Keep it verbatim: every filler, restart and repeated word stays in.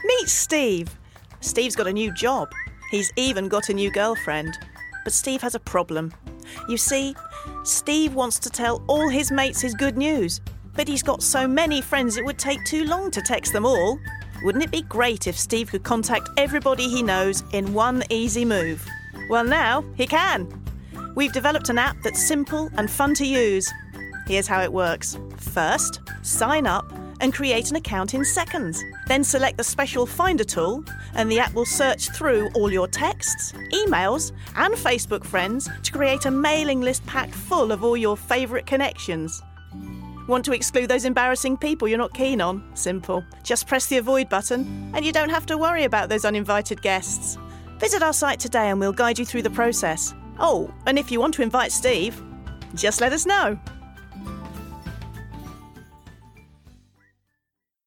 Meet Steve. Steve's got a new job. He's even got a new girlfriend. But Steve has a problem. You see, Steve wants to tell all his mates his good news, but he's got so many friends it would take too long to text them all. Wouldn't it be great if Steve could contact everybody he knows in one easy move? Well, now he can. We've developed an app that's simple and fun to use. Here's how it works. First, sign up and create an account in seconds. Then select the special Finder tool and the app will search through all your texts, emails and Facebook friends to create a mailing list packed full of all your favourite connections. Want to exclude those embarrassing people you're not keen on? Simple. Just press the avoid button and you don't have to worry about those uninvited guests. Visit our site today and we'll guide you through the process. Oh, and if you want to invite Steve, just let us know.